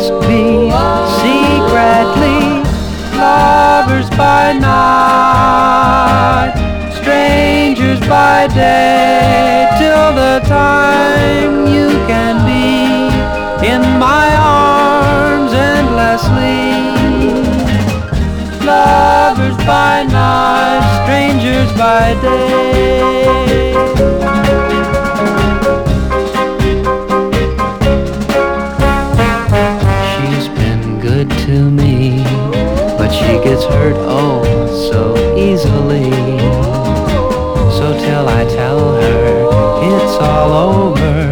must be secretly lovers by night, strangers by day, till the time you can be in my arms endlessly. Lovers by night, strangers by day. She's been good to me, but she gets hurt oh so easily. So till I tell her it's all over,